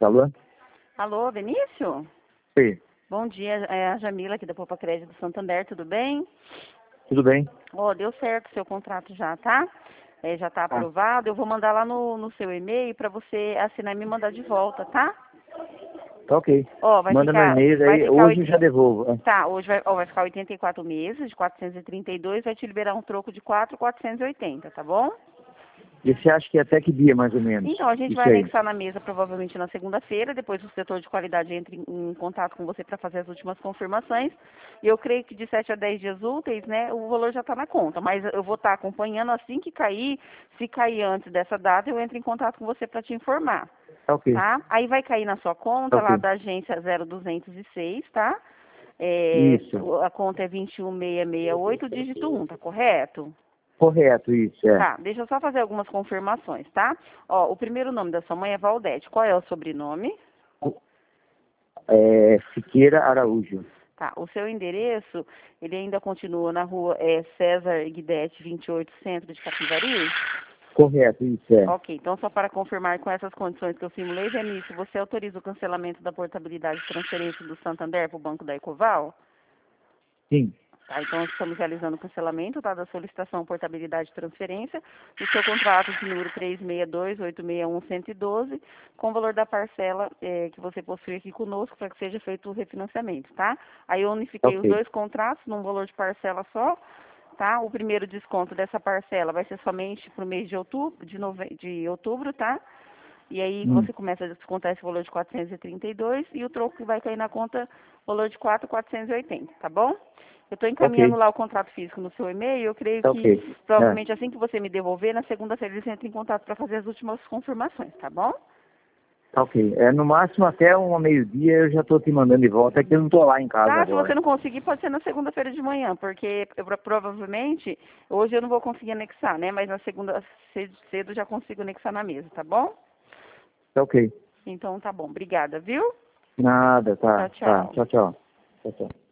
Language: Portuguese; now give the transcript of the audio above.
Alô? Alô, Benício? Sim, Bom dia, é a Jamila aqui da Poupa Crédito do Santander, tudo bem? tudo bem? Ó, deu certo o seu contrato já, tá? Já tá Tá, aprovado, eu vou mandar lá no seu e-mail para você assinar e me mandar de volta, tá? tá ok. Ó, Manda no e-mail, aí hoje eu já devolvo. Tá, hoje vai ficar 84 meses, de 432, vai te liberar um troco de 4.480, tá bom? E você acha que até que dia, mais ou menos? Então, a gente vai Isso aí. anexar na mesa provavelmente na segunda-feira, depois o setor de qualidade entra em contato com você para fazer as últimas confirmações. E eu creio que de 7 a 10 dias úteis, né, o valor já está na conta. Mas eu vou estar acompanhando assim que cair. Se cair antes dessa data, eu entro em contato com você para te informar, Tá ok, tá? Aí vai cair na sua tá conta lá ok. da agência 0206, tá? Isso, A conta é 21668, dígito 1, tá correto? correto, isso, é. Tá, deixa eu só fazer algumas confirmações, tá? Ó, o primeiro nome da sua mãe é Valdete. Qual é o sobrenome? Siqueira Araújo. Tá, o seu endereço, ele ainda continua na rua César Guidetti, 28, centro de Capivari? Correto, isso, é. Ok, então só para confirmar com essas condições que eu simulei, Vinícius, você autoriza o cancelamento da portabilidade de transferência do Santander para o Banco da Ecoval? Sim, Tá, então estamos realizando o cancelamento, tá, da solicitação portabilidade de transferência do seu contrato de número 362-861-112, com o valor da parcela que você possui aqui conosco para que seja feito o refinanciamento, tá? Aí eu tá unifiquei os ok. dois contratos num valor de parcela só, tá? O primeiro desconto dessa parcela vai ser somente para o mês de outubro, de outubro, tá? E aí Hum, você começa a descontar esse valor de 432 e o troco que vai cair na conta, valor de 4.480, tá bom? Eu estou tá encaminhando ok, lá o contrato físico no seu e-mail. Eu creio tá que ok. É, provavelmente assim que você me devolver, na segunda-feira eles entram em contato para fazer as últimas confirmações, tá bom? tá ok. No máximo até uma meio-dia eu já tô te mandando de volta, é que eu não tô lá em casa Tá, se você agora. não conseguir, pode ser na segunda-feira de manhã, porque provavelmente hoje eu não vou conseguir anexar, né? Mas na segunda cedo já consigo anexar na mesa, tá bom? Tá ok. Então tá bom. Obrigada, viu? Nada, Tchau, tá, tá. tchau. Tchau, tchau. Tchau, tchau.